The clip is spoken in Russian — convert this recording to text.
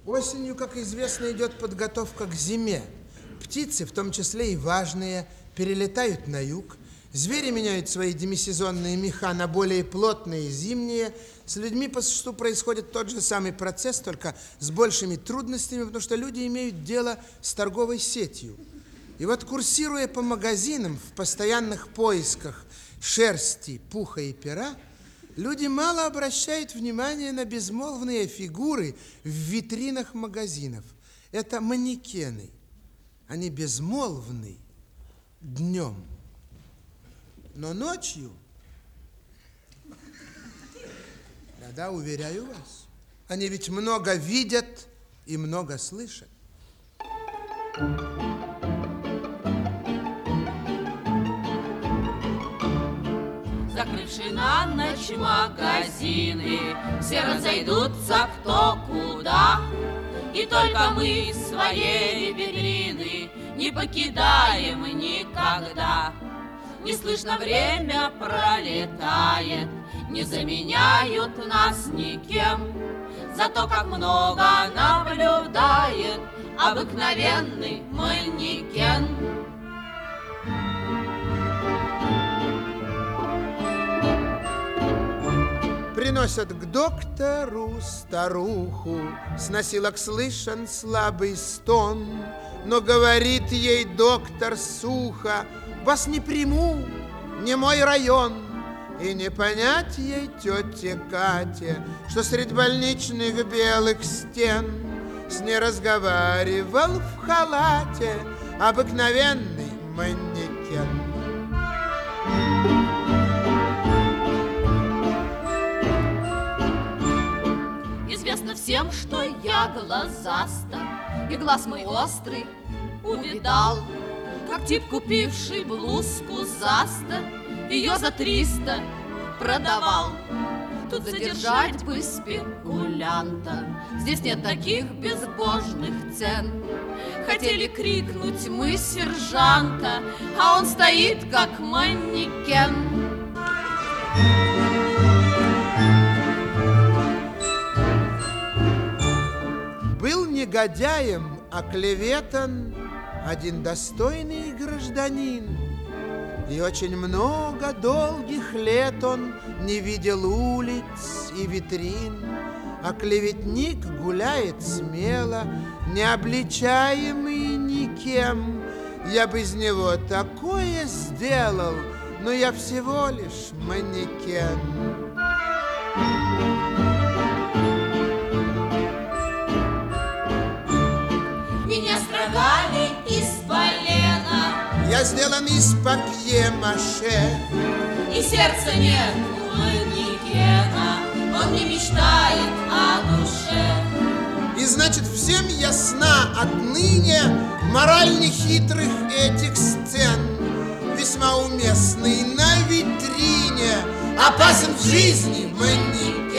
Осенью, как известно, идет подготовка к зиме. Птицы, в том числе и важные, перелетают на юг. Звери меняют свои демисезонные меха на более плотные зимние. С людьми по существу происходит тот же самый процесс, только с большими трудностями, потому что люди имеют дело с торговой сетью. И вот, курсируя по магазинам в постоянных поисках шерсти, пуха и пера, люди мало обращают внимание на безмолвные фигуры в витринах магазинов. Это манекены. Они безмолвны днем, но ночью, да, уверяю вас, они ведь много видят и много слышат. Закрывши на ночь магазины, все разойдутся кто куда. И только мы своей витрины не покидаем никогда. Не слышно, время пролетает, не заменяют нас никем. Зато как много наблюдает обыкновенный манекен. Приносят к доктору старуху, с носилок слышен слабый стон, но говорит ей доктор сухо: вас не приму, не мой район. И не понять ей тете Кате, что средь больничных белых стен с ней разговаривал в халате обыкновенный манекен. Известно всем, что я глазаста, и глаз мой острый увидал, как тип, купивший блузку заста, ее за 300 продавал. Тут задержать бы спекулянта, здесь нет таких безбожных цен. Хотели крикнуть мы сержанта, а он стоит как манекен. Был негодяем оклеветан один достойный гражданин, и очень много долгих лет он не видел улиц и витрин. А клеветник гуляет смело, не обличаемый никем. Я бы из него такое сделал, но я всего лишь манекен. Меня строгали из полена, я сделан из папье-маше, и сердца нет у манекена, он не мечтает о душе. И значит, всем ясна отныне мораль нехитрых этих сцен. Весьма уместный на витрине, опасен в жизни манекен.